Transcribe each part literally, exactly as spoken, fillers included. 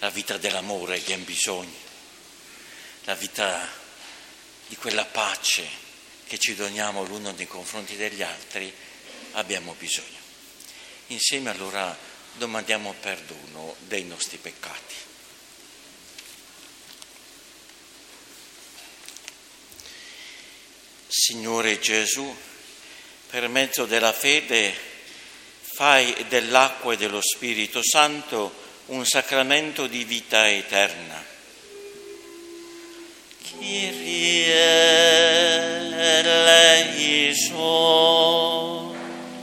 la vita dell'amore che abbiamo bisogno, la vita di quella pace che ci doniamo l'uno nei confronti degli altri, abbiamo bisogno. Insieme allora domandiamo perdono dei nostri peccati. Signore Gesù, per mezzo della fede fai dell'acqua e dello Spirito Santo un sacramento di vita eterna. Kyrie eleison.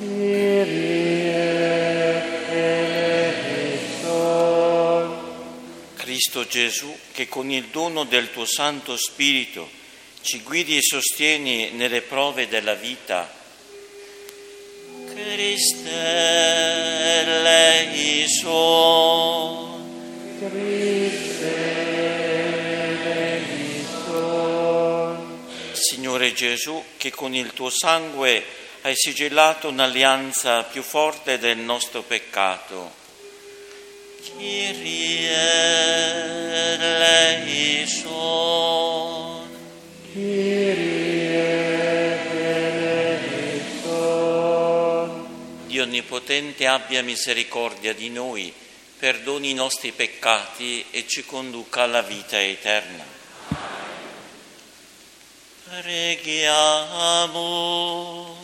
Kyrie eleison. Cristo Gesù, che con il dono del tuo Santo Spirito ci guidi e sostieni nelle prove della vita, Christe eleison. Christe eleison. Signore Gesù, che con il tuo sangue hai sigillato un'alleanza più forte del nostro peccato, Kyrie eleison. Kyrie eleison. Dio Onnipotente abbia misericordia di noi, perdoni i nostri peccati e ci conduca alla vita eterna. Preghiamo.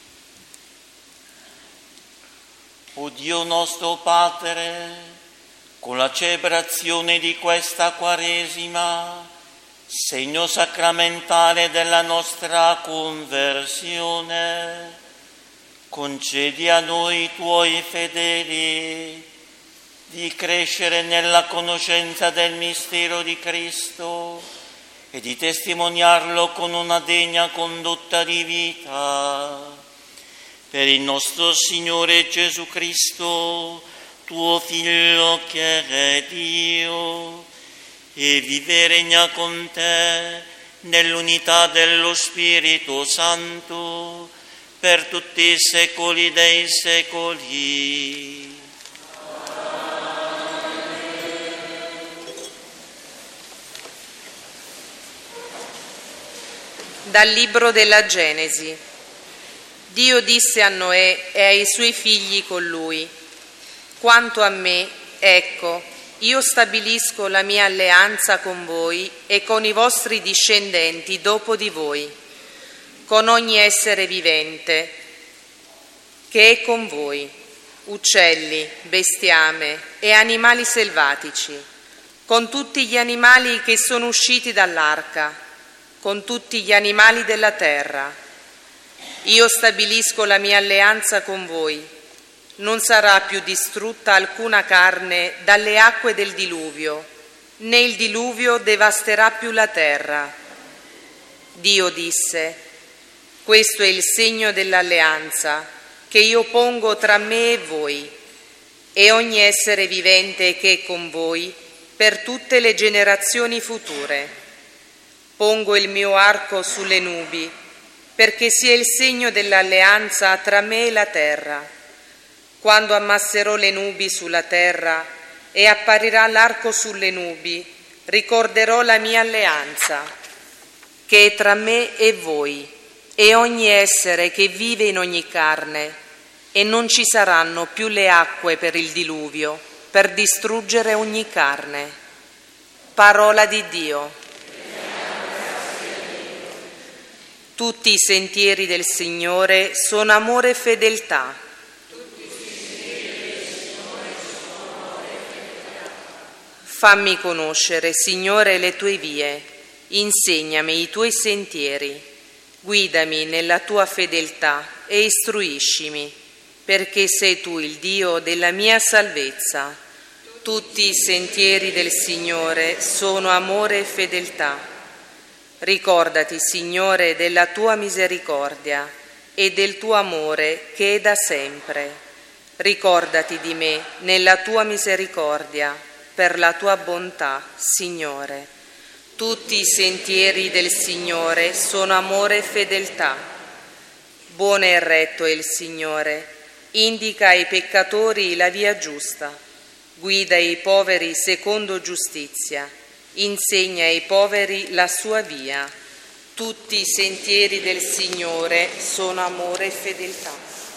O Dio nostro Padre, con la celebrazione di questa Quaresima, segno sacramentale della nostra conversione, concedi a noi tuoi fedeli di crescere nella conoscenza del mistero di Cristo e di testimoniarlo con una degna condotta di vita. Per il nostro Signore Gesù Cristo, tuo Figlio che è Dio, e vive e regna con te nell'unità dello Spirito Santo per tutti i secoli dei secoli. Dal libro della Genesi. Dio disse a Noè e ai suoi figli con lui: quanto a me, ecco, io stabilisco la mia alleanza con voi e con i vostri discendenti dopo di voi, con ogni essere vivente che è con voi, uccelli, bestiame e animali selvatici, con tutti gli animali che sono usciti dall'arca, con tutti gli animali della terra. Io stabilisco la mia alleanza con voi. Non sarà più distrutta alcuna carne dalle acque del diluvio, né il diluvio devasterà più la terra. Dio disse: questo è il segno dell'alleanza che io pongo tra me e voi e ogni essere vivente che è con voi per tutte le generazioni future. Pongo il mio arco sulle nubi, perché sia il segno dell'alleanza tra me e la terra. Quando ammasserò le nubi sulla terra e apparirà l'arco sulle nubi, ricorderò la mia alleanza, che è tra me e voi, e ogni essere che vive in ogni carne, e non ci saranno più le acque per il diluvio, per distruggere ogni carne. Parola di Dio. Tutti i sentieri del Signore sono amore e fedeltà. Fammi conoscere, Signore, le tue vie, insegnami i tuoi sentieri, guidami nella tua fedeltà e istruiscimi, perché sei tu il Dio della mia salvezza. Tutti i sentieri del Signore sono amore e fedeltà. Ricordati, Signore, della tua misericordia e del tuo amore che è da sempre. Ricordati di me nella tua misericordia, per la tua bontà, Signore. Tutti i sentieri del Signore sono amore e fedeltà. Buono e retto è il Signore, indica ai peccatori la via giusta. guida i poveri secondo giustizia, insegna ai poveri la sua via. Tutti i sentieri del Signore sono amore e fedeltà.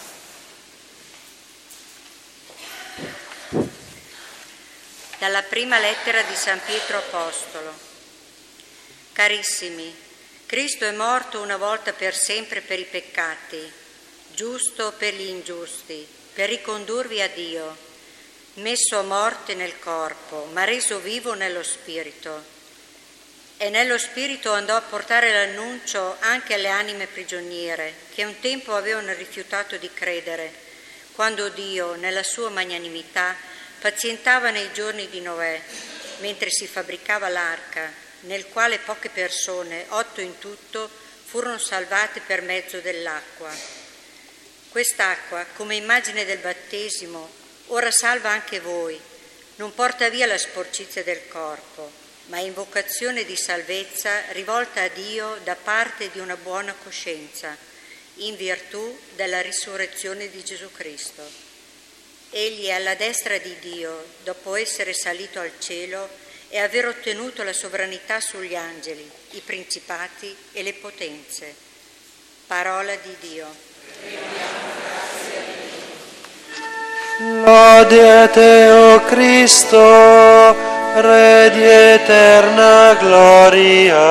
Dalla prima lettera di San Pietro Apostolo. Carissimi, Cristo è morto una volta per sempre per i peccati, giusto per gli ingiusti, per ricondurvi a Dio, messo a morte nel corpo, ma reso vivo nello spirito. E nello spirito andò a portare l'annuncio anche alle anime prigioniere, che un tempo avevano rifiutato di credere, quando Dio, nella sua magnanimità, pazientava nei giorni di Noè, mentre si fabbricava l'arca, nel quale poche persone, otto in tutto, furono salvate per mezzo dell'acqua. Quest'acqua, come immagine del battesimo, ora salva anche voi, non porta via la sporcizia del corpo, ma è invocazione di salvezza rivolta a Dio da parte di una buona coscienza, in virtù della risurrezione di Gesù Cristo. Egli è alla destra di Dio, dopo essere salito al cielo e aver ottenuto la sovranità sugli angeli, i principati e le potenze. Parola di Dio. Lode a te, o Cristo, Re di eterna gloria.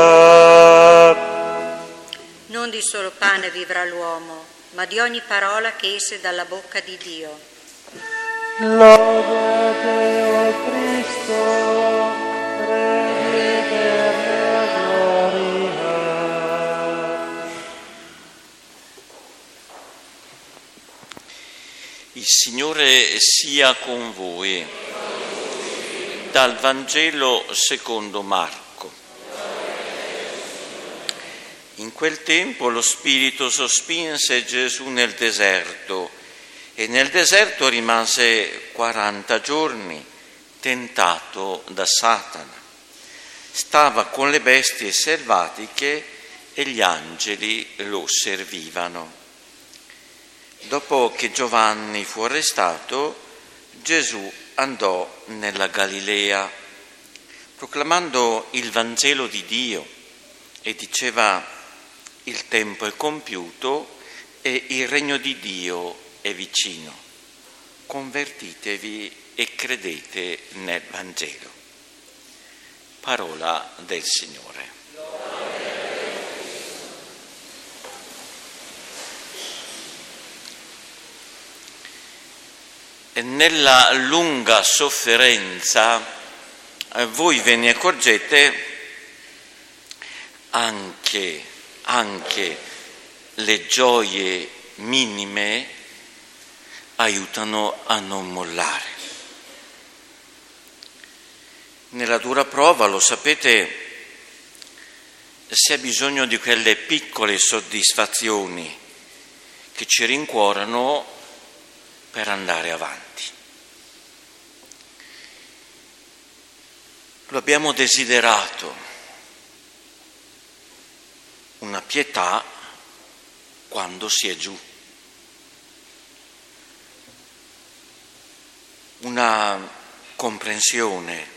Non di solo pane vivrà l'uomo, ma di ogni parola che esce dalla bocca di Dio. Lode a te, o Cristo, Re di eterna gloria. Il Signore sia con voi. Dal Vangelo secondo Marco. In quel tempo lo Spirito sospinse Gesù nel deserto e nel deserto rimase quaranta giorni, tentato da Satana. Stava con le bestie selvatiche e gli angeli lo servivano. Dopo che Giovanni fu arrestato, Gesù andò nella Galilea, proclamando il Vangelo di Dio, e diceva: il tempo è compiuto e il regno di Dio è vicino. Convertitevi e credete nel Vangelo. Parola del Signore. Nella lunga sofferenza eh, voi ve ne accorgete, anche, anche le gioie minime aiutano a non mollare. Nella dura prova, lo sapete, si ha bisogno di quelle piccole soddisfazioni che ci rincuorano per andare avanti. Lo abbiamo desiderato, una pietà quando si è giù, una comprensione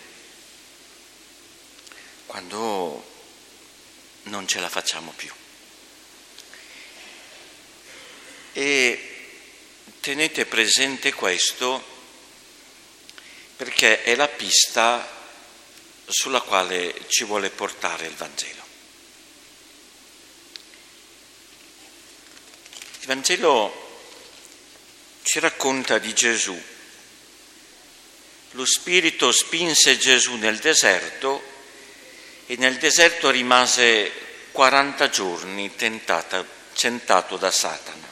quando non ce la facciamo più. E tenete presente questo, perché è la pista sulla quale ci vuole portare il Vangelo. Il Vangelo ci racconta di Gesù. Lo Spirito spinse Gesù nel deserto e nel deserto rimase quaranta giorni tentata, tentato da Satana.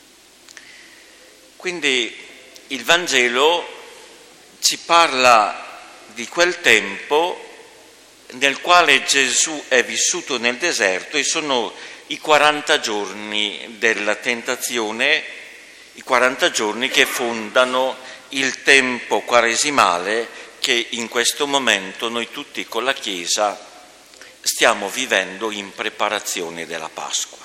Quindi il Vangelo ci parla di quel tempo nel quale Gesù è vissuto nel deserto, e sono i quaranta giorni della tentazione, i quaranta giorni che fondano il tempo quaresimale che in questo momento noi tutti con la Chiesa stiamo vivendo in preparazione della Pasqua.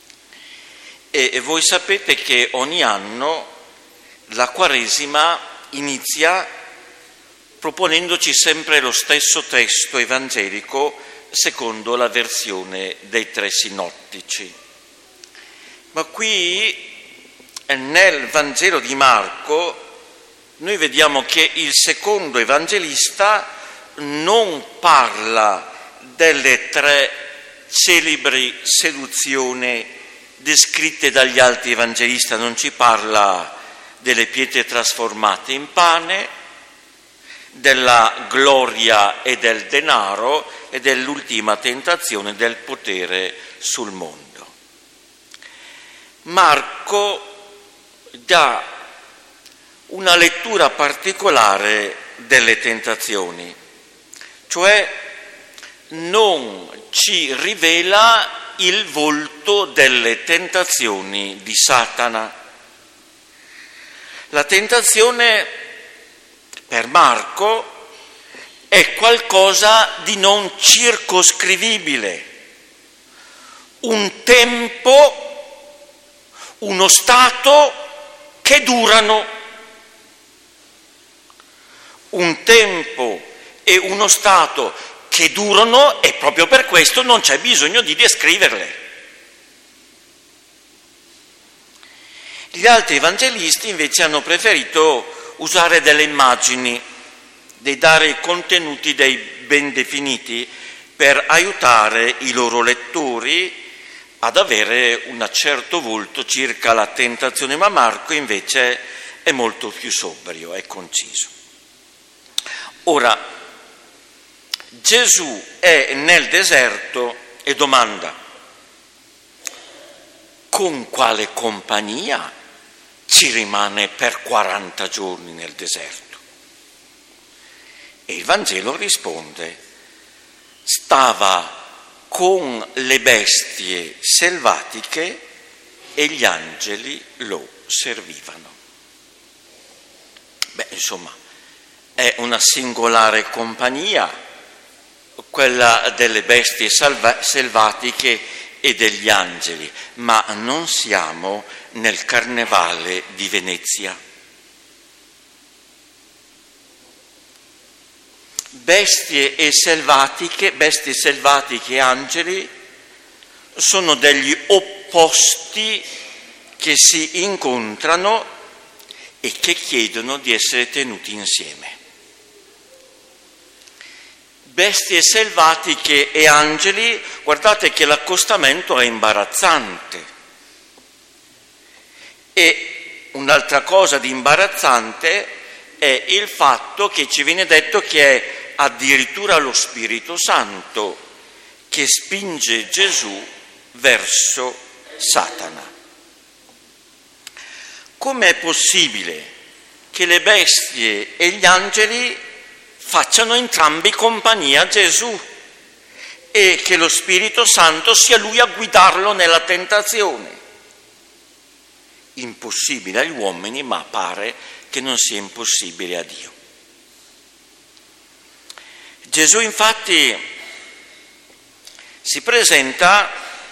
E voi sapete che ogni anno la Quaresima inizia proponendoci sempre lo stesso testo evangelico secondo la versione dei tre sinottici. Ma qui nel Vangelo di Marco noi vediamo che il secondo evangelista non parla delle tre celebri seduzioni descritte dagli altri evangelisti, non ci parla delle pietre trasformate in pane, della gloria e del denaro e dell'ultima tentazione del potere sul mondo. Marco dà una lettura particolare delle tentazioni, cioè non ci rivela il volto delle tentazioni di Satana. La tentazione per Marco è qualcosa di non circoscrivibile, un tempo, uno stato che durano, un tempo e uno stato che durano e proprio per questo non c'è bisogno di descriverle. Gli altri evangelisti invece hanno preferito usare delle immagini, dei dare contenuti dei ben definiti per aiutare i loro lettori ad avere un certo volto circa la tentazione, ma Marco invece è molto più sobrio, è conciso. Ora, Gesù è nel deserto e domanda: con quale compagnia ci rimane per quaranta giorni nel deserto? E il Vangelo risponde: stava con le bestie selvatiche e gli angeli lo servivano. Beh, insomma, è una singolare compagnia, quella delle bestie salva- selvatiche e degli angeli, ma non siamo nel carnevale di Venezia. Bestie e selvatiche, bestie selvatiche e angeli sono degli opposti che si incontrano e che chiedono di essere tenuti insieme. Bestie selvatiche e angeli, guardate che l'accostamento è imbarazzante. E un'altra cosa di imbarazzante è il fatto che ci viene detto che è addirittura lo Spirito Santo che spinge Gesù verso Satana. Com'è possibile che le bestie e gli angeli facciano entrambi compagnia a Gesù e che lo Spirito Santo sia lui a guidarlo nella tentazione? Impossibile agli uomini, ma pare che non sia impossibile a Dio. Gesù infatti si presenta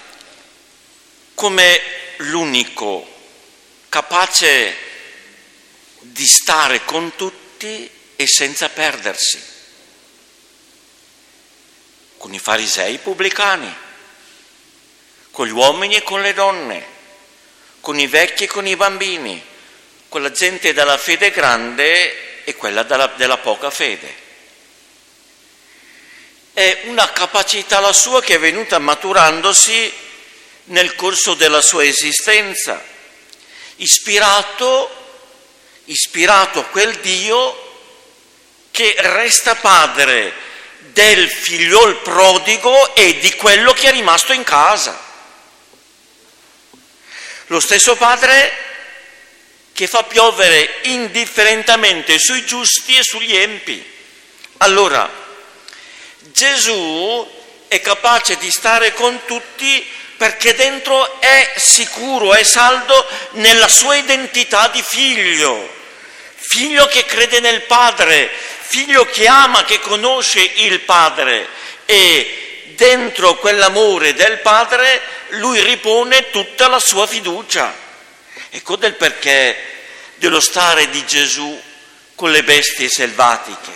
come l'unico capace di stare con tutti e senza perdersi, con i farisei pubblicani, con gli uomini e con le donne, con i vecchi e con i bambini, con la gente della fede grande e quella della, della poca fede. È una capacità la sua che è venuta maturandosi nel corso della sua esistenza, ispirato, ispirato a quel Dio che resta padre del figliol prodigo e di quello che è rimasto in casa. Lo stesso padre che fa piovere indifferentemente sui giusti e sugli empi. Allora, Gesù è capace di stare con tutti perché dentro è sicuro, è saldo nella sua identità di figlio, figlio che crede nel Padre, figlio che ama, che conosce il Padre, e dentro quell'amore del Padre lui ripone tutta la sua fiducia. Ecco del perché dello stare di Gesù con le bestie selvatiche.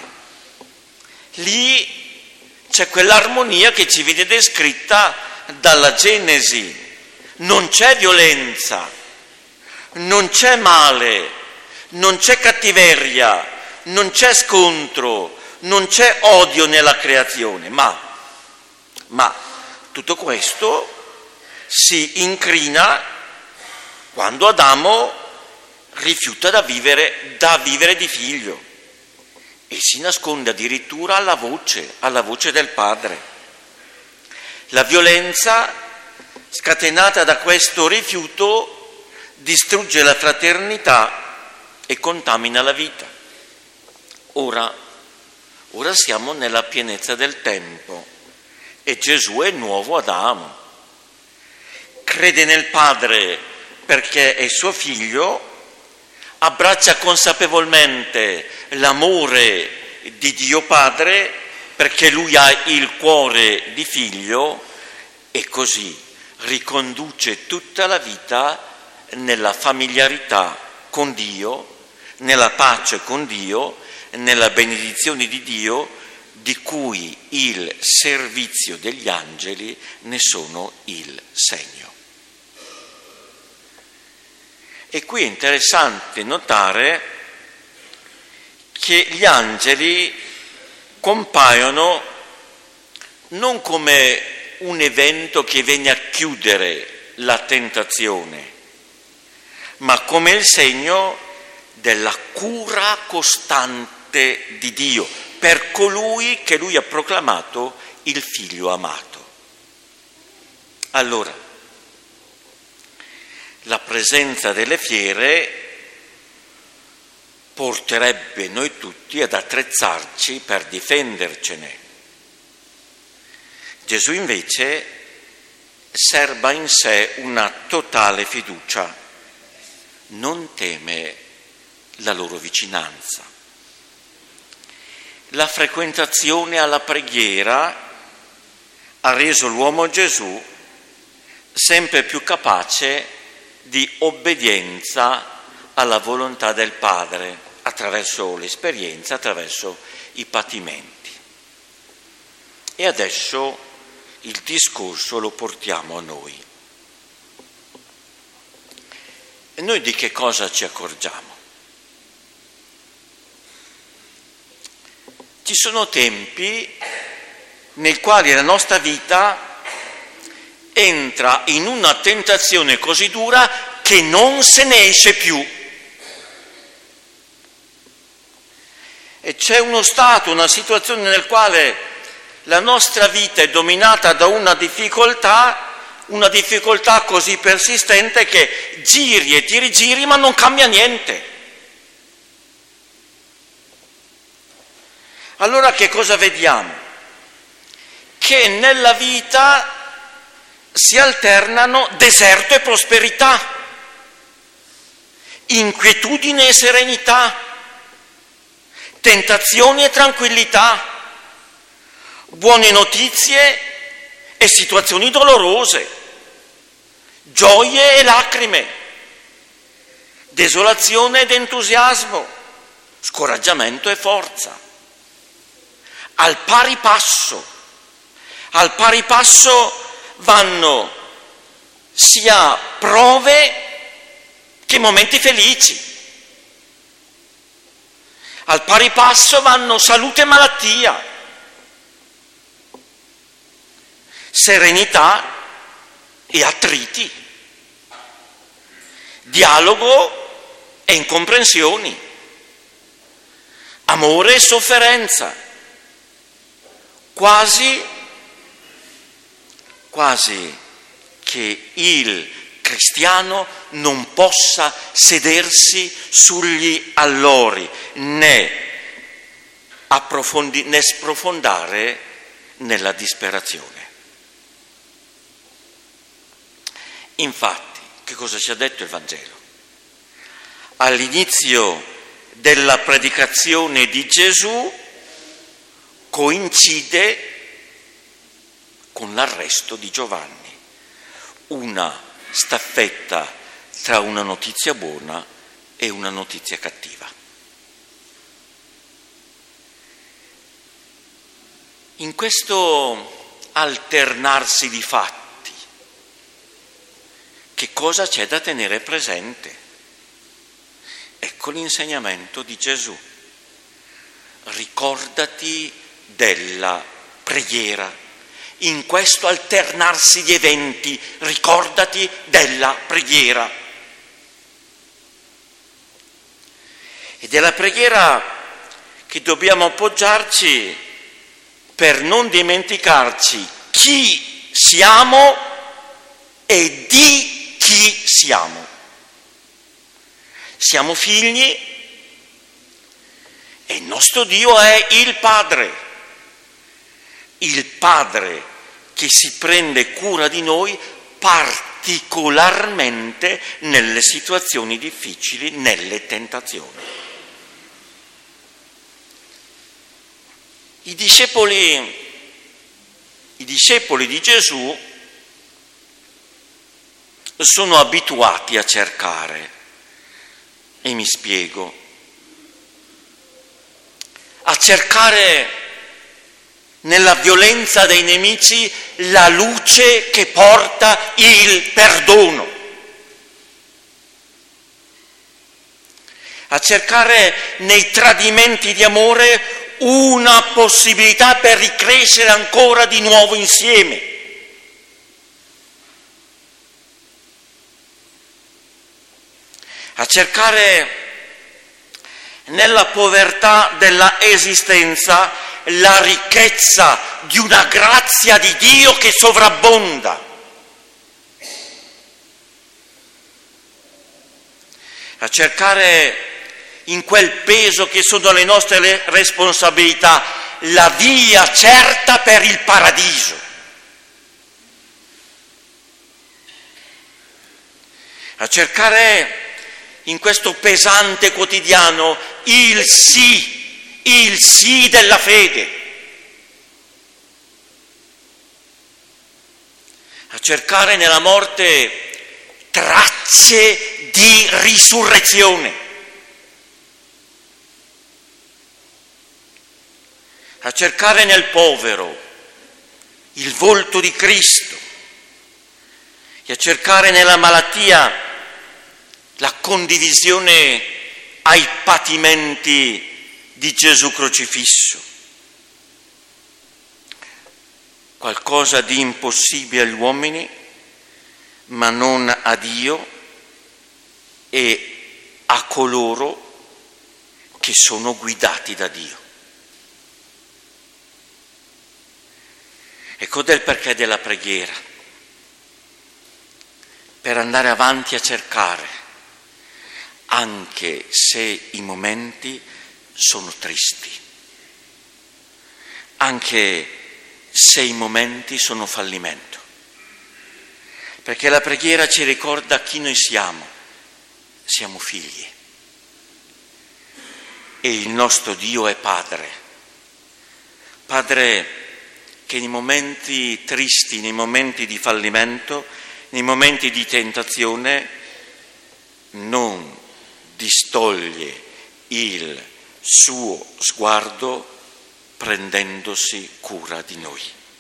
Lì c'è quell'armonia che ci viene descritta dalla Genesi. Non c'è violenza, non c'è male, non c'è cattiveria, non c'è scontro, non c'è odio nella creazione, ma, ma tutto questo si incrina quando Adamo rifiuta da vivere, da vivere di figlio e si nasconde addirittura alla voce, alla voce del padre. La violenza scatenata da questo rifiuto distrugge la fraternità e contamina la vita. Ora, ora siamo nella pienezza del tempo e Gesù è il nuovo Adamo. Crede nel Padre perché è suo figlio, abbraccia consapevolmente l'amore di Dio Padre perché lui ha il cuore di figlio e così riconduce tutta la vita nella familiarità con Dio, nella pace con Dio, nella benedizione di Dio, di cui il servizio degli angeli ne sono il segno. E qui è interessante notare che gli angeli compaiono non come un evento che viene a chiudere la tentazione, ma come il segno della cura costante di Dio per colui che lui ha proclamato il figlio amato. Allora, la presenza delle fiere porterebbe noi tutti ad attrezzarci per difendercene. Gesù invece serba in sé una totale fiducia, non teme la loro vicinanza. La frequentazione alla preghiera ha reso l'uomo Gesù sempre più capace di obbedienza alla volontà del Padre attraverso l'esperienza, attraverso i patimenti. E adesso il discorso lo portiamo a noi. E noi di che cosa ci accorgiamo? Ci sono tempi nei quali la nostra vita entra in una tentazione così dura che non se ne esce più. E c'è uno stato, una situazione nel quale la nostra vita è dominata da una difficoltà, una difficoltà così persistente che giri e ti rigiri ma non cambia niente. Allora che cosa vediamo? Che nella vita si alternano deserto e prosperità, inquietudine e serenità, tentazioni e tranquillità, buone notizie e situazioni dolorose, gioie e lacrime, desolazione ed entusiasmo, scoraggiamento e forza. Al pari passo, al pari passo vanno sia prove che momenti felici. Al pari passo vanno salute e malattia, serenità e attriti, dialogo e incomprensioni, amore e sofferenza, quasi quasi che il cristiano non possa sedersi sugli allori né, approfondi- né sprofondare nella disperazione. Infatti, che cosa ci ha detto il Vangelo? All'inizio della predicazione di Gesù coincide con l'arresto di Giovanni, una staffetta tra una notizia buona e una notizia cattiva. In questo alternarsi di fatti, che cosa c'è da tenere presente? Ecco l'insegnamento di Gesù. Ricordati della preghiera. In questo alternarsi di eventi, ricordati della preghiera. Ed è la preghiera che dobbiamo appoggiarci per non dimenticarci chi siamo e di chi siamo. Siamo figli e il nostro Dio è il Padre. Il Padre che si prende cura di noi particolarmente nelle situazioni difficili, nelle tentazioni. I discepoli, i discepoli di Gesù sono abituati a cercare, e mi spiego, a cercare nella violenza dei nemici la luce che porta il perdono, a cercare nei tradimenti di amore una possibilità per ricrescere ancora di nuovo insieme. A cercare nella povertà della esistenza la ricchezza di una grazia di Dio che sovrabbonda. A cercare in quel peso che sono le nostre responsabilità la via certa per il paradiso. A cercare in questo pesante quotidiano il sì, il sì della fede. A cercare nella morte tracce di risurrezione. A cercare nel povero il volto di Cristo e a cercare nella malattia la condivisione ai patimenti di Gesù crocifisso. Qualcosa di impossibile agli uomini, ma non a Dio e a coloro che sono guidati da Dio. Ecco del perché della preghiera, per andare avanti a cercare, anche se i momenti sono tristi, anche se i momenti sono fallimento, perché la preghiera ci ricorda chi noi siamo, siamo figli e il nostro Dio è Padre, Padre che nei momenti tristi, nei momenti di fallimento, nei momenti di tentazione non distoglie il suo sguardo prendendosi cura di noi.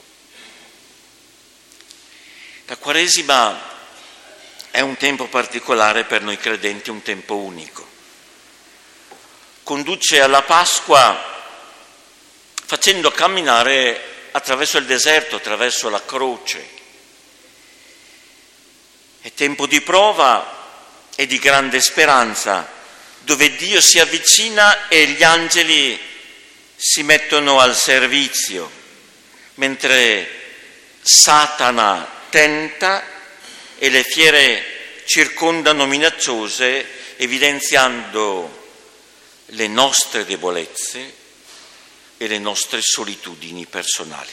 La Quaresima è un tempo particolare per noi credenti, un tempo unico. Conduce alla Pasqua facendo camminare attraverso il deserto, attraverso la croce. È tempo di prova e di grande speranza, dove Dio si avvicina e gli angeli si mettono al servizio, mentre Satana tenta e le fiere circondano minacciose, evidenziando le nostre debolezze e le nostre solitudini personali.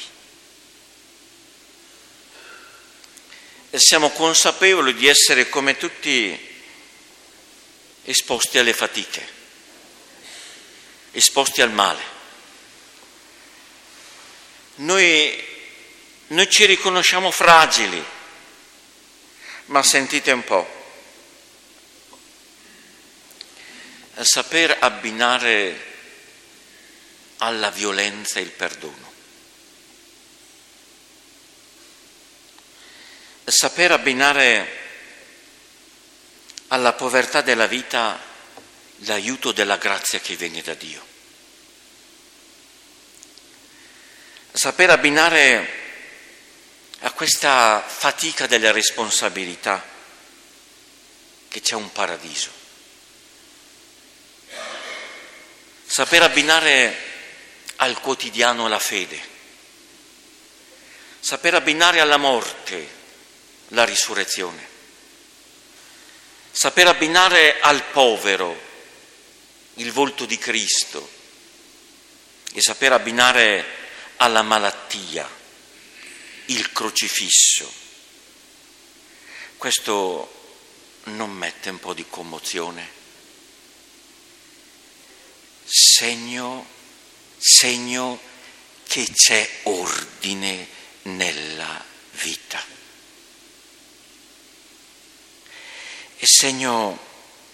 E siamo consapevoli di essere come tutti esposti alle fatiche, esposti al male. Noi, noi ci riconosciamo fragili, ma sentite un po', saper abbinare alla violenza il perdono, saper abbinare alla povertà della vita l'aiuto della grazia che viene da Dio. Saper abbinare a questa fatica delle responsabilità che c'è un paradiso. Saper abbinare al quotidiano la fede. Saper abbinare alla morte la risurrezione. Saper abbinare al povero il volto di Cristo e saper abbinare alla malattia il crocifisso. Questo non mette un po' di commozione? Segno, segno che c'è ordine nella vita. È segno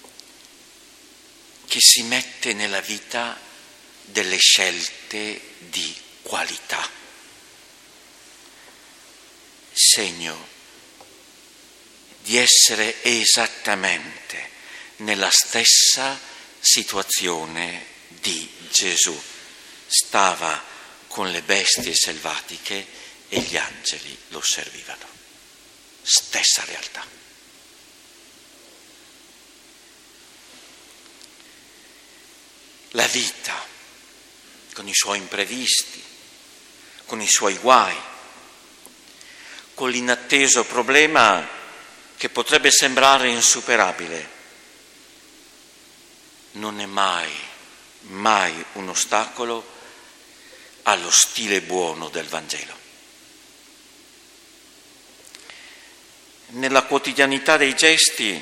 che si mette nella vita delle scelte di qualità. Segno di essere esattamente nella stessa situazione di Gesù. Stava con le bestie selvatiche e gli angeli lo servivano. Stessa realtà. La vita, con i suoi imprevisti, con i suoi guai, con l'inatteso problema che potrebbe sembrare insuperabile, non è mai, mai un ostacolo allo stile buono del Vangelo. Nella quotidianità dei gesti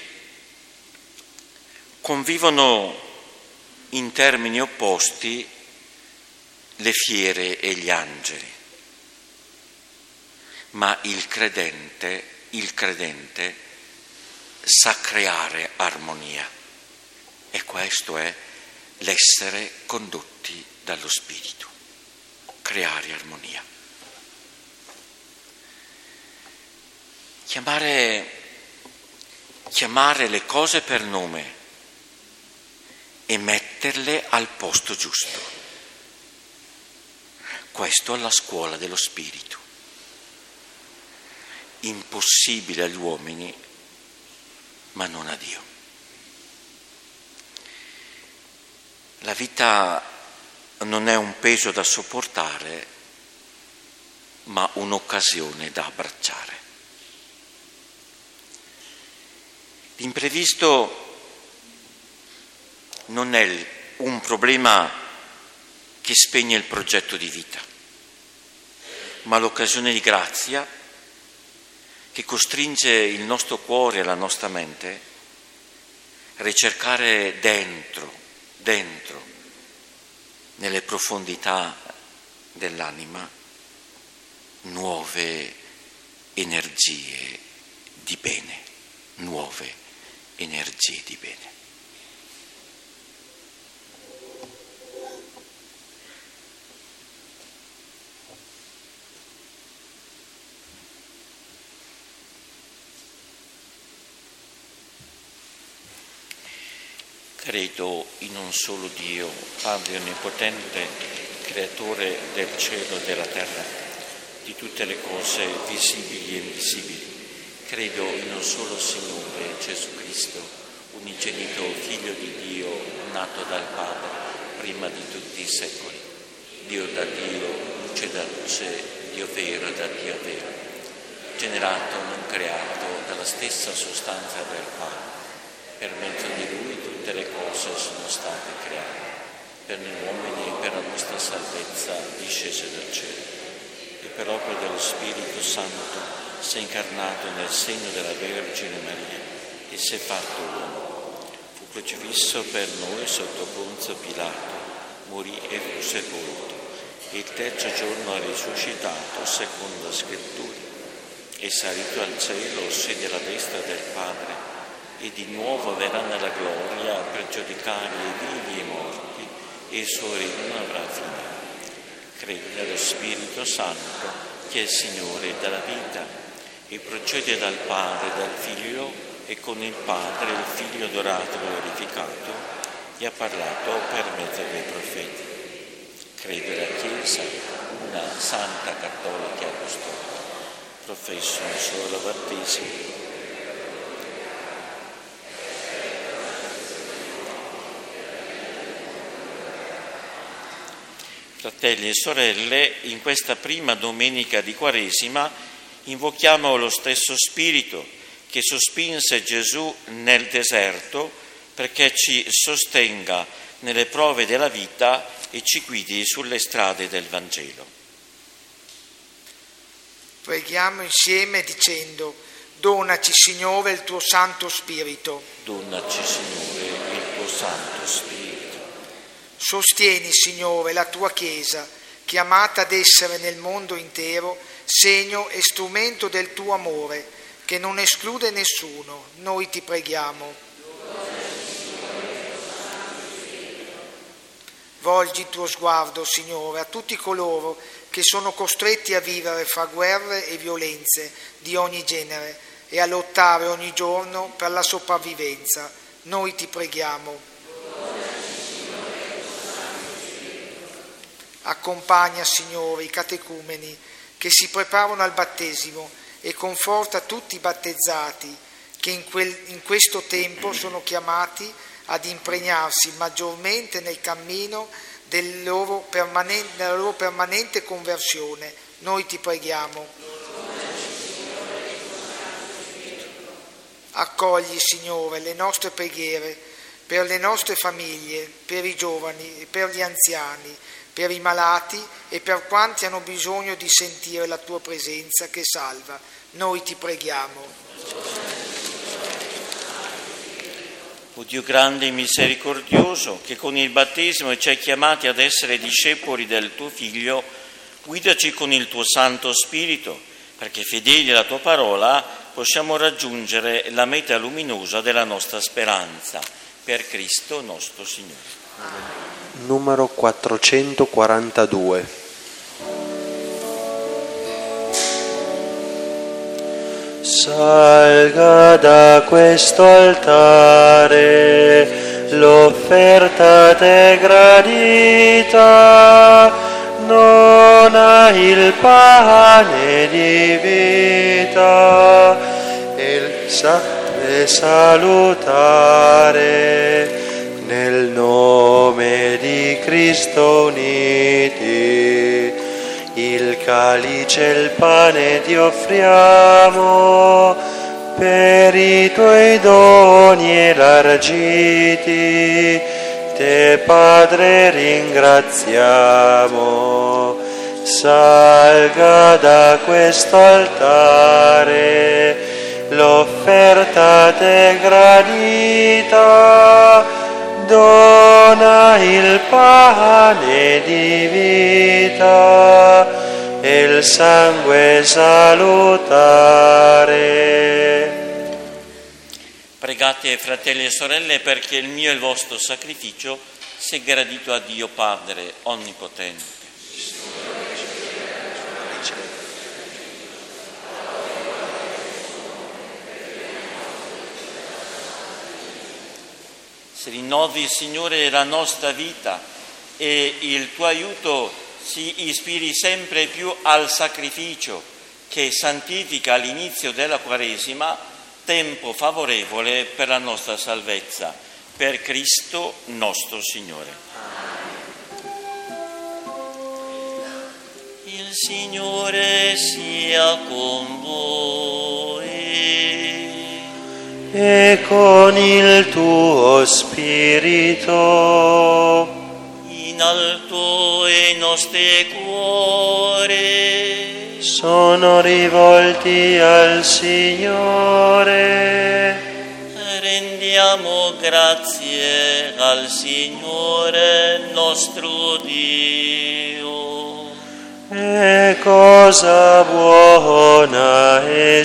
convivono in termini opposti le fiere e gli angeli, ma il credente, il credente sa creare armonia, e questo è l'essere condotti dallo Spirito, creare armonia. Chiamare, chiamare le cose per nome e metterle al posto giusto. Questo è la scuola dello Spirito. Impossibile agli uomini, ma non a Dio. La vita non è un peso da sopportare, ma un'occasione da abbracciare. L'imprevisto non è un problema che spegne il progetto di vita, ma l'occasione di grazia che costringe il nostro cuore e la nostra mente a ricercare dentro, dentro, nelle profondità dell'anima, nuove energie di bene, nuove energie di bene. Credo in un solo Dio, Padre onnipotente, creatore del cielo e della terra, di tutte le cose visibili e invisibili. Credo in un solo Signore, Gesù Cristo, unigenito Figlio di Dio, nato dal Padre, prima di tutti i secoli. Dio da Dio, luce da luce, Dio vero da Dio vero, generato, non creato, dalla stessa sostanza del Padre. Per mezzo di Lui tutte le cose sono state create. Per noi uomini e per la nostra salvezza discese dal cielo. E per opera dello Spirito Santo si è incarnato nel seno della Vergine Maria e si è fatto uomo. Fu crocifisso per noi sotto Ponzio Pilato, morì e fu sepolto. E il terzo giorno ha risuscitato secondo la Scrittura. E salito al cielo, siede alla destra del Padre, e di nuovo verrà nella gloria per giudicare i vivi e i morti, e il suo regno non avrà fine. Credo nello Spirito Santo, che è il Signore della vita, e procede dal Padre e dal Figlio, e con il Padre il Figlio adorato e glorificato, e ha parlato per mezzo dei profeti. Credo nella Chiesa, una santa, cattolica e apostolica. Professo un solo battesimo. Fratelli e sorelle, in questa prima domenica di Quaresima invochiamo lo stesso Spirito che sospinse Gesù nel deserto perché ci sostenga nelle prove della vita e ci guidi sulle strade del Vangelo. Preghiamo insieme dicendo: donaci, Signore, il tuo Santo Spirito. Donaci, Signore, il tuo Santo Spirito. Sostieni, Signore, la tua Chiesa, chiamata ad essere nel mondo intero segno e strumento del tuo amore, che non esclude nessuno. Noi ti preghiamo. Volgi il tuo sguardo, Signore, a tutti coloro che sono costretti a vivere fra guerre e violenze di ogni genere e a lottare ogni giorno per la sopravvivenza. Noi ti preghiamo. Accompagna, Signore, i catecumeni che si preparano al battesimo e conforta tutti i battezzati che in, quel, in questo tempo sono chiamati ad impregnarsi maggiormente nel cammino del loro permanente, della loro permanente conversione. Noi ti preghiamo. Accogli, Signore, le nostre preghiere per le nostre famiglie, per i giovani e per gli anziani, per i malati e per quanti hanno bisogno di sentire la tua presenza che salva. Noi ti preghiamo. O Dio grande e misericordioso, che con il battesimo ci hai chiamati ad essere discepoli del tuo Figlio, guidaci con il tuo Santo Spirito, perché fedeli alla tua parola possiamo raggiungere la meta luminosa della nostra speranza. Per Cristo nostro Signore. Numero quattrocentoquarantadue. Salga da questo altare l'offerta te gradita, non ha il pane di vita, il sangue salutare. Nel nome di Cristo uniti, il calice e il pane ti offriamo, per i tuoi doni elargiti, te Padre ringraziamo. Salga da questo altare l'offerta te gradita, dona il pane di vita e il sangue salutare. Pregate, fratelli e sorelle, perché il mio e il vostro sacrificio sia gradito a Dio Padre Onnipotente. Se rinnovi, Signore, la nostra vita e il tuo aiuto si ispiri sempre più al sacrificio che santifica l'inizio della Quaresima, tempo favorevole per la nostra salvezza. Per Cristo nostro Signore. Il Signore sia con voi. E con il tuo spirito. In alto i nostri cuori sono rivolti al Signore. Rendiamo grazie al Signore nostro Dio. È cosa buona e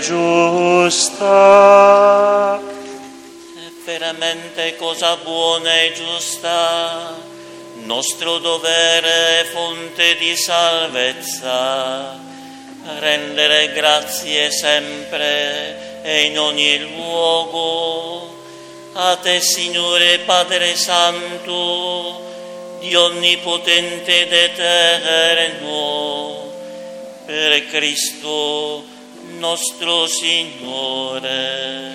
giusta. È veramente cosa buona e giusta, nostro dovere e fonte di salvezza, rendere grazie sempre e in ogni luogo a te, Signore Padre Santo, Dio onnipotente ed eterno, per Cristo nostro Signore.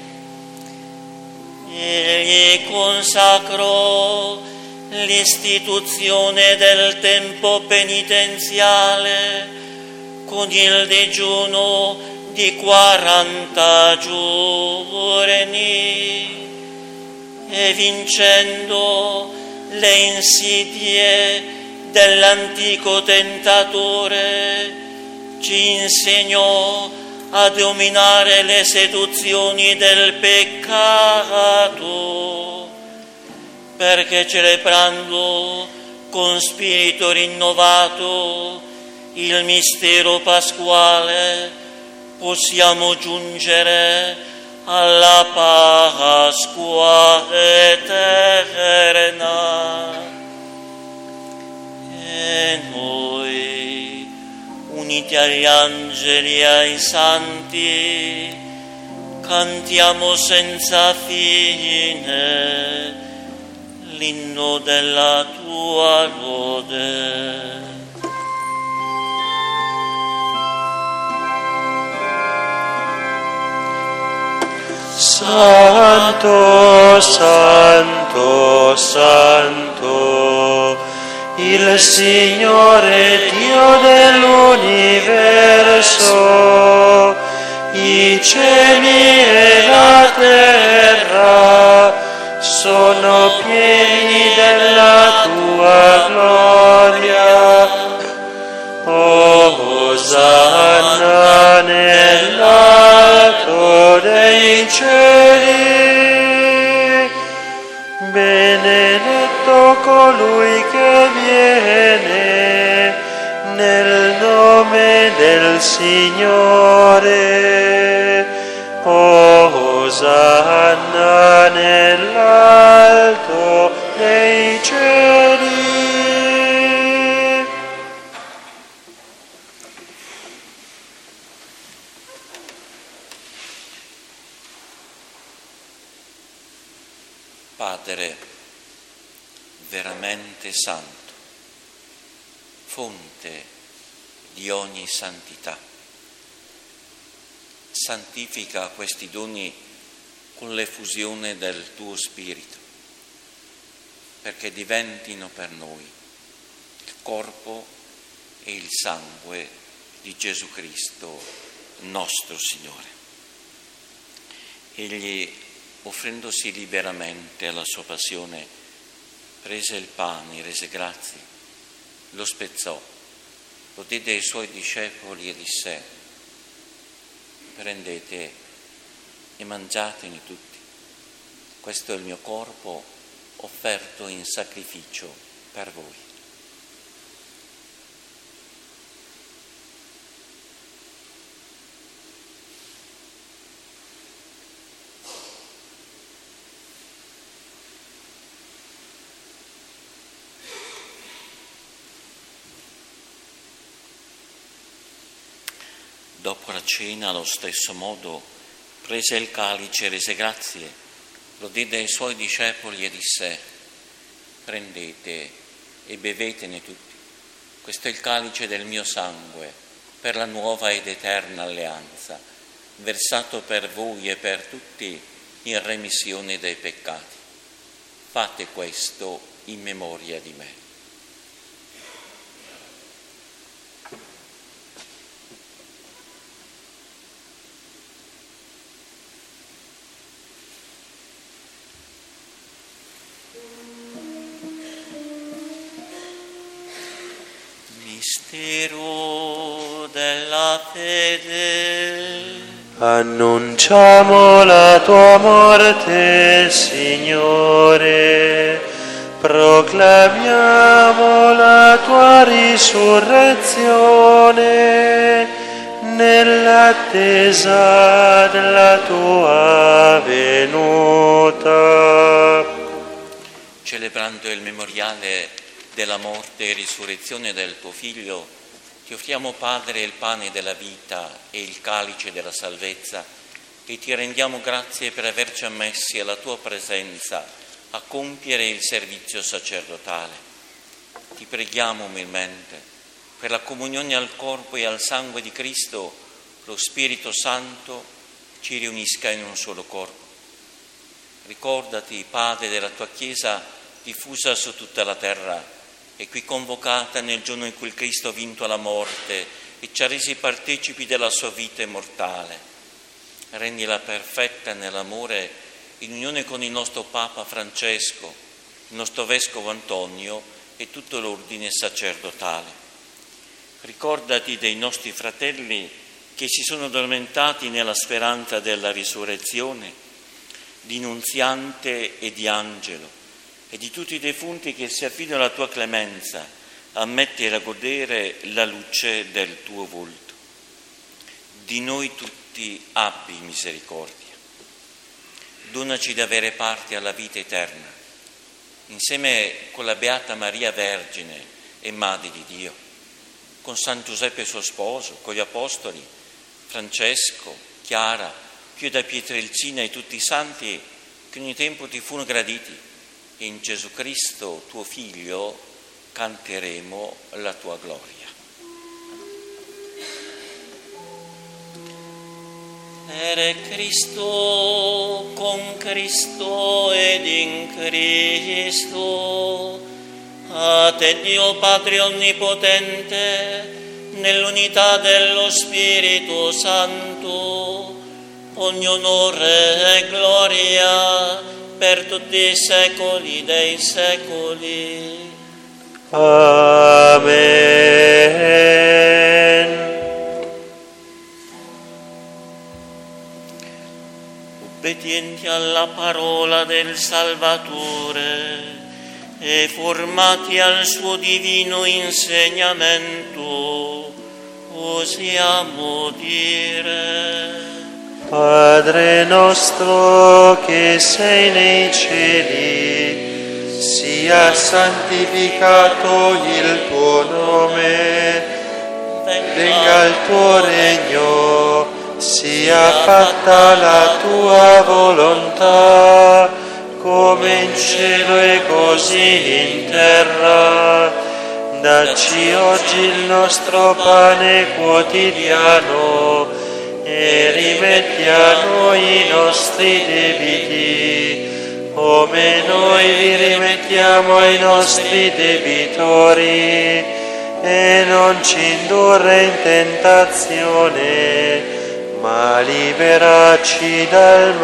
Egli consacrò l'istituzione del tempo penitenziale con il digiuno di quaranta giorni e vincendo le insidie dell'antico tentatore ci insegnò a dominare le seduzioni del peccato, perché celebrando con spirito rinnovato il mistero pasquale possiamo giungere alla Pasqua eterna. E noi, uniti agli angeli e ai santi, cantiamo senza fine l'inno della tua lode. Santo, Santo, Santo, il Signore Dio dell'universo, i cieli e la terra sono pieni della tua gloria. Osanna nell'alto dei cieli, benedetto colui che viene nel nome del Signore. Osanna nell'alto dei cieli. Padre veramente santo, fonte di ogni santità, santifica questi doni con l'effusione del tuo Spirito, perché diventino per noi il corpo e il sangue di Gesù Cristo, nostro Signore. Egli, offrendosi liberamente alla sua passione, prese il pane, rese grazie, lo spezzò, lo diede ai suoi discepoli e disse: prendete e mangiatene tutti, questo è il mio corpo offerto in sacrificio per voi. Dopo la cena, allo stesso modo, prese il calice, rese grazie, lo diede ai suoi discepoli e disse: prendete e bevetene tutti, questo è il calice del mio sangue, per la nuova ed eterna alleanza, versato per voi e per tutti in remissione dei peccati. Fate questo in memoria di me. Mistero della fede. Annunciamo la tua morte, Signore, proclamiamo la tua risurrezione nell'attesa della tua venuta. Celebrando il memoriale della morte e risurrezione del tuo Figlio, Ti offriamo, Padre, il pane della vita e il calice della salvezza e ti rendiamo grazie per averci ammessi alla tua presenza a compiere il servizio sacerdotale. Ti preghiamo umilmente per la comunione al corpo e al sangue di Cristo, lo Spirito Santo ci riunisca in un solo corpo. Ricordati, Padre, della tua Chiesa diffusa su tutta la terra e qui convocata nel giorno in cui il Cristo ha vinto la morte e ci ha resi partecipi della sua vita immortale. Rendila perfetta nell'amore in unione con il nostro Papa Francesco, il nostro Vescovo Antonio e tutto l'ordine sacerdotale. Ricordati dei nostri fratelli che si sono addormentati nella speranza della risurrezione, di Nunziante e di Angelo, e di tutti i defunti che si affidano alla tua clemenza, ammettili a godere la luce del tuo volto. Di noi tutti abbi misericordia. Donaci di avere parte alla vita eterna, insieme con la Beata Maria Vergine e Madre di Dio, con San Giuseppe suo sposo, con gli Apostoli, Francesco, Chiara, Pio da Pietrelcina e tutti i santi che ogni tempo ti furono graditi. E in Gesù Cristo, tuo Figlio, canteremo la tua gloria. Per Cristo, con Cristo ed in Cristo, a te Dio Padre Onnipotente, nell'unità dello Spirito Santo, ogni onore e gloria per tutti i secoli dei secoli. Amen. Obbedienti alla parola del Salvatore e formati al suo divino insegnamento, osiamo dire: Padre nostro che sei nei cieli, sia santificato il tuo nome, venga il tuo regno, sia fatta la tua volontà, come in cielo e così in terra. Dacci oggi il nostro pane quotidiano e rimetti a noi i nostri debiti, come noi li rimettiamo ai nostri debitori, e non ci indurre in tentazione, ma liberaci dal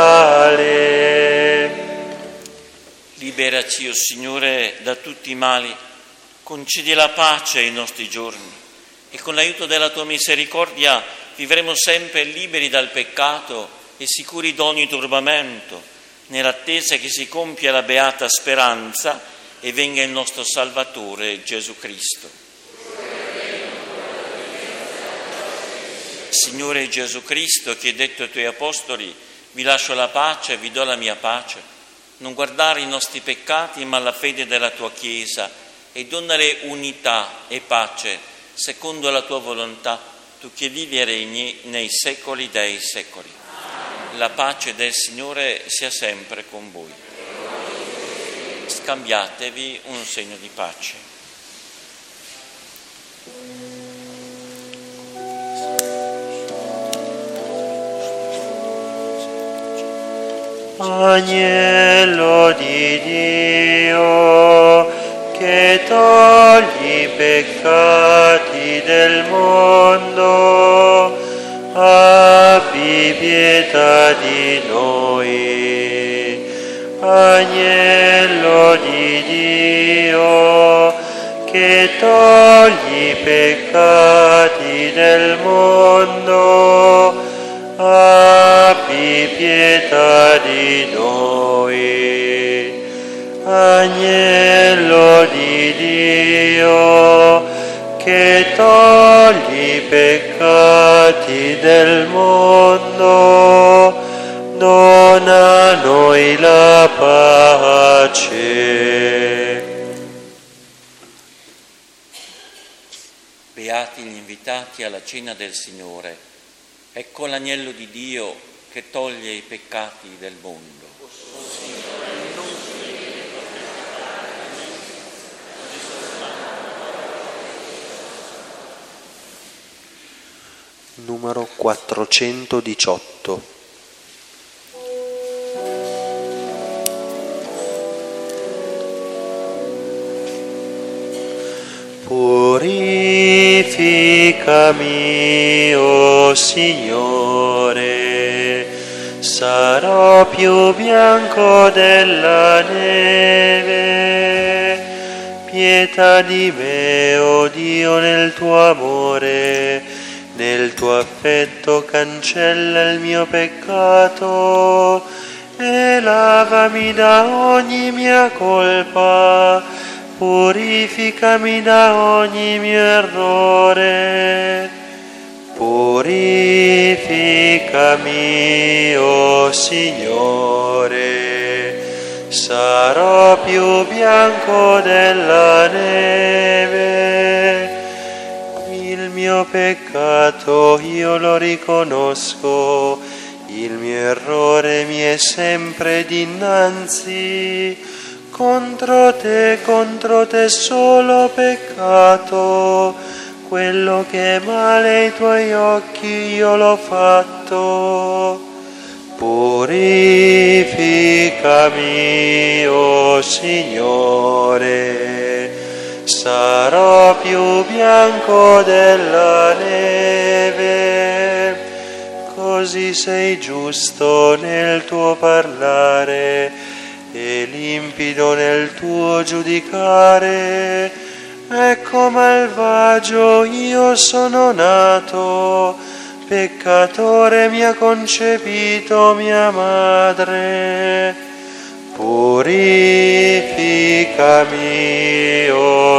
male. Liberaci, o Signore, da tutti i mali, concedi la pace ai nostri giorni e con l'aiuto della tua misericordia vivremo sempre liberi dal peccato e sicuri da ogni turbamento, nell'attesa che si compia la beata speranza e venga il nostro Salvatore Gesù Cristo. Signore Gesù Cristo, che hai detto ai tuoi apostoli: vi lascio la pace, vi do la mia pace, non guardare i nostri peccati ma la fede della tua Chiesa e donare unità e pace secondo la tua volontà, tu che vivi e regni nei secoli dei secoli. La pace del Signore sia sempre con voi. Scambiatevi un segno di pace. Agnello di Dio, che togli i peccati del mondo, abbi pietà di noi. Agnello di Dio, che togli i peccati del mondo, abbi pietà di noi. Agnello di Dio, che togli i peccati del mondo, dona a noi la pace. Beati gli invitati alla cena del Signore. Ecco l'agnello di Dio che toglie i peccati del mondo. Numero quattrocentodiciotto. Purificami, o Signore, sarò più bianco della neve. Pietà di me, o Dio, nel tuo amore, nel tuo affetto cancella il mio peccato e lavami da ogni mia colpa. Purificami da ogni mio errore. Purificami, o Signore, sarò più bianco della neve. Il mio peccato io lo riconosco, il mio errore mi è sempre dinanzi. Contro te, contro te solo peccato, quello che è male ai tuoi occhi io l'ho fatto. Purificami, o Signore, sarò più bianco della neve. Così sei giusto nel tuo parlare e limpido nel tuo giudicare. Ecco malvagio io sono nato, peccatore mi ha concepito mia madre. Purificami, o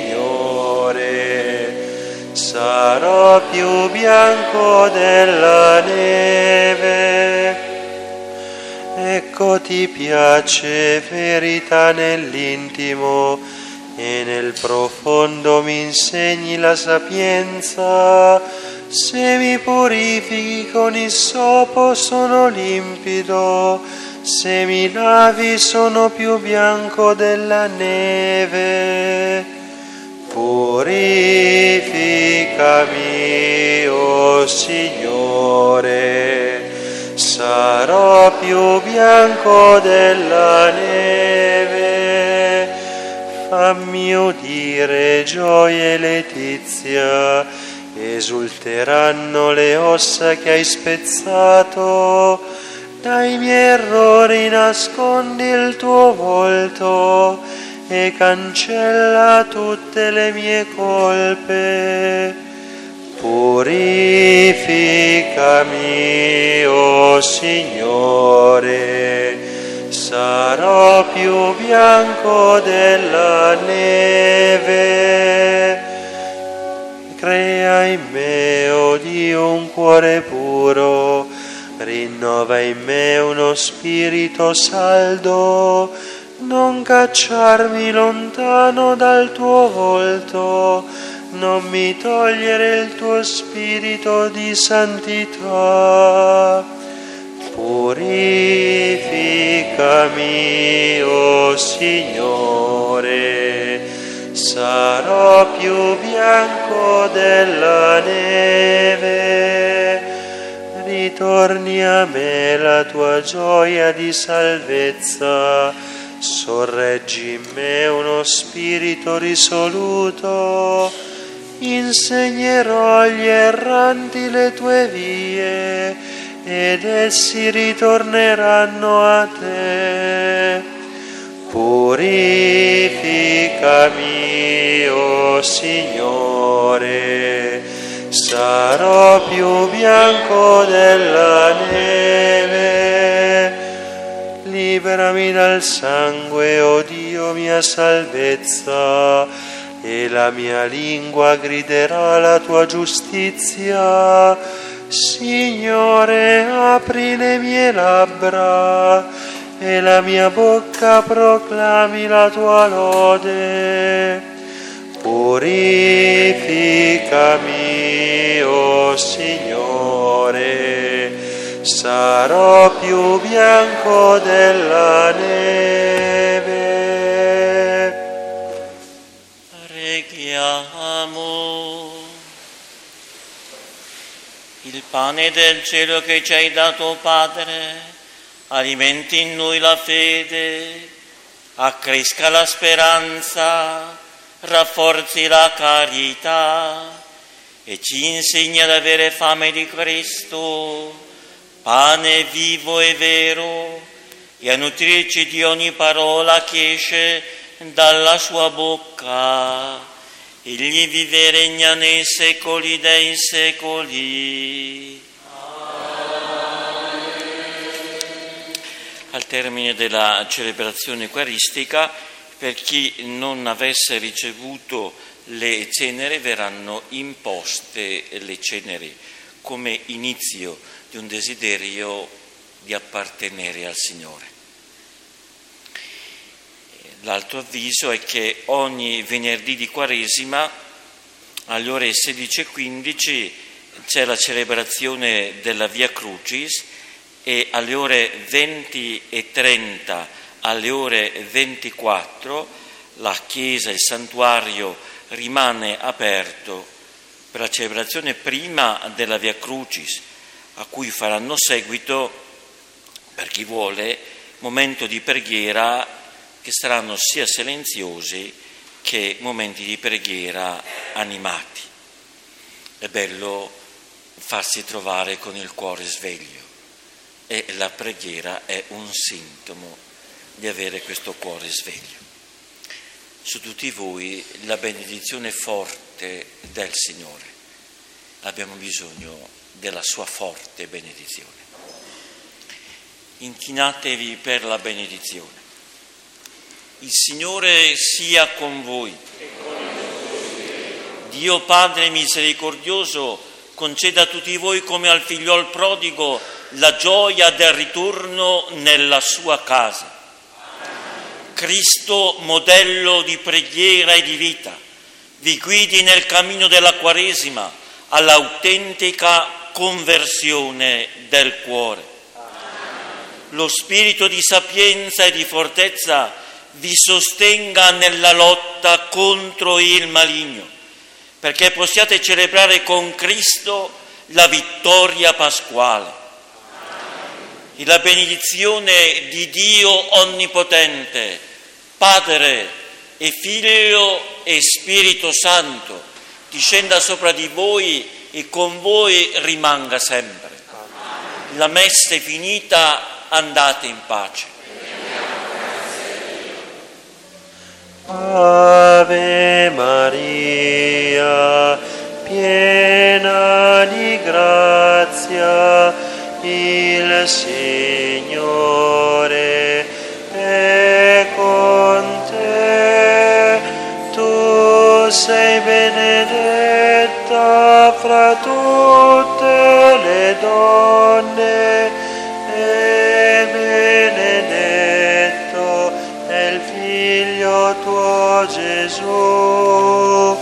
Signore, sarò più bianco della neve. Ecco ti piace verità nell'intimo e nel profondo mi insegni la sapienza. Se mi purifichi con issopo sono limpido, se mi lavi sono più bianco della neve. Purificami, o Signore, sarò più bianco della neve. Fammi udire gioia e letizia, esulteranno le ossa che hai spezzato. Dai miei errori nascondi il tuo volto e cancella tutte le mie colpe. Purificami, o Signore, sarò più bianco della neve. Crea in me, o Dio, un cuore puro, rinnova in me uno spirito saldo. Non cacciarmi lontano dal tuo volto, non mi togliere il tuo spirito di santità. Purificami, o Signore, sarò più bianco della neve. Ritorni a me la tua gioia di salvezza, sorreggi in me uno spirito risoluto. Insegnerò agli erranti le tue vie ed essi ritorneranno a te. Purificami, o Signore, sarò più bianco della neve. Liberami dal sangue, o Dio, mia salvezza, e la mia lingua griderà la tua giustizia. Signore, apri le mie labbra e la mia bocca proclami la tua lode. Purificami, purificami, o Signore, sarò più bianco della neve. Preghiamo. Il pane del cielo che ci hai dato, Padre, alimenti in noi la fede, accresca la speranza, rafforzi la carità e ci insegna ad avere fame di Cristo, pane vivo e vero, e a nutrirci di ogni parola che esce dalla sua bocca. Egli vive e regna nei secoli dei secoli. Al termine della celebrazione eucaristica, per chi non avesse ricevuto le ceneri, verranno imposte le ceneri come inizio di un desiderio di appartenere al Signore. L'altro avviso è che ogni venerdì di Quaresima alle ore sedici e quindici c'è la celebrazione della Via Crucis e alle ore venti e trenta, alle ore ventiquattro, la chiesa, il santuario rimane aperto per la celebrazione prima della Via Crucis, a cui faranno seguito, per chi vuole, momento di preghiera che saranno sia silenziosi che momenti di preghiera animati. È bello farsi trovare con il cuore sveglio e la preghiera è un sintomo di avere questo cuore sveglio. Su tutti voi la benedizione forte del Signore. Abbiamo bisogno della sua forte benedizione. Inchinatevi per la benedizione. Il Signore sia con voi. Dio Padre misericordioso conceda a tutti voi, come al figliol prodigo, la gioia del ritorno nella sua casa. Cristo, modello di preghiera e di vita, vi guidi nel cammino della Quaresima all'autentica conversione del cuore. Lo spirito di sapienza e di fortezza vi sostenga nella lotta contro il maligno, perché possiate celebrare con Cristo la vittoria pasquale. E la benedizione di Dio Onnipotente, Padre e Figlio e Spirito Santo, discenda sopra di voi e con voi rimanga sempre. La messa è finita, andate in pace. Ave Maria, piena di grazia, il Signore è con te. Tu sei benedetta fra tutte le donne e benedetto è il Figlio tuo Gesù.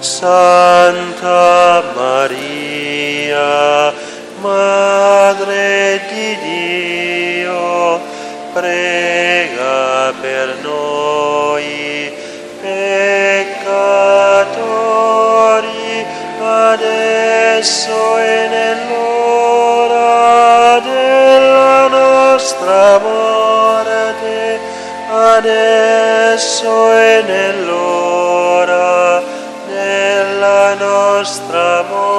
Santa Maria, Madre di Dio, prega per noi peccatori, adesso e nell'ora della nostra morte, adesso e nell'ora della nostra morte.